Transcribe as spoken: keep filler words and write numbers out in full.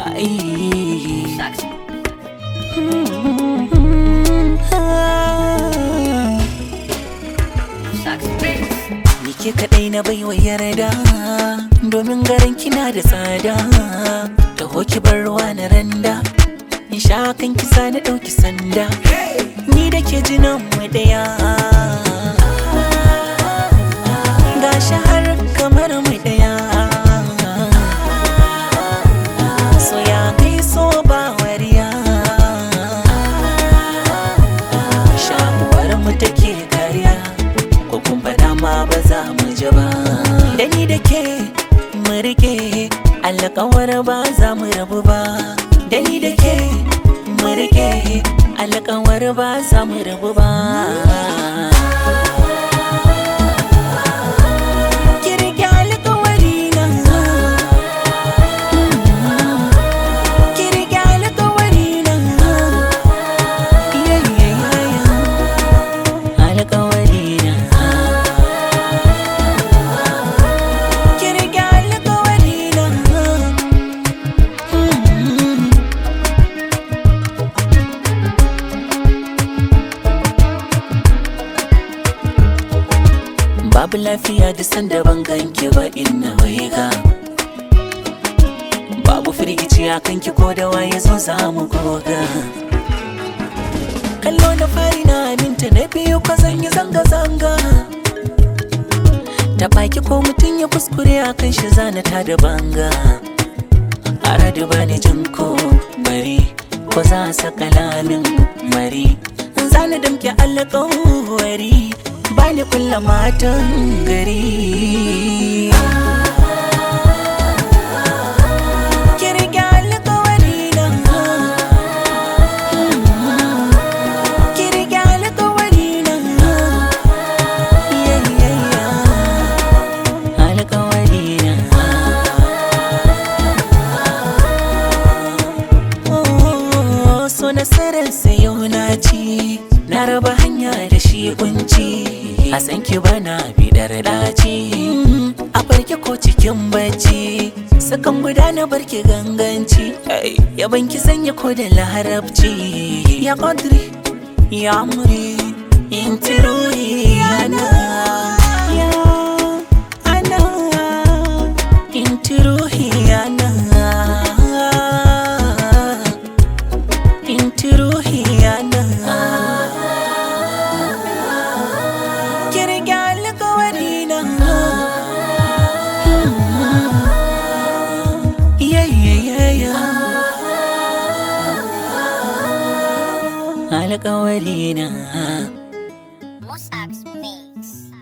Ai. Ni ke kaɗai na baiwa yarda, domin garin kina da tsada. Taho ki bar ruwa na randa, in sha kan kisa na ɗauki sanda. Ni da ke jinan mu ɗaya, gashi har kamar mu ɗaya. So ya kai so ba wariya, shakuwar mu take kariya, ko kun faɗa ma ba za mu ji ba. Da ni da ke mu rike alƙawar ba za mu rabu ba. Da ni da ke mu rike alƙawar ba za mu rabu ba. Ki rike alƙawari na, ki rike alƙawari na. Yeah, yeah, yeah. Alƙawari na. Ki rike alƙawari na. Babu lafiya da sanda ban ganki ba inna waiga, babu firgici a kanki ko da waye zo za mu goga. Kallo na fari na aminta, na biyu ko zan yi zanga-zanga. Ta baki ko mutum ya kuskure a kan shi zana ta da banga. Aradu bani jin ko bari, ko za a saka lamin mari. Zana damke alƙawari, bani kulla matan gari. Ki rike alƙawari na, ki rike alƙawari na. Yeah, yeah, yeah. Alƙawari na. Oh, so nasarar sayo na ci, na raba hanya da shi kunci. A san ki bana bidar daci, a farke ko cikin bacci. Sakan guda na barki ganganci, ya banki sanya ko da larabci. Ya qadri ya amri inti ruhi ana, ya ana inti ruhi ana, inti ruhi ana. Ki rike alƙawari na. Yeah, yeah, yeah, yeah. Alƙawari na. Mossack's Mix.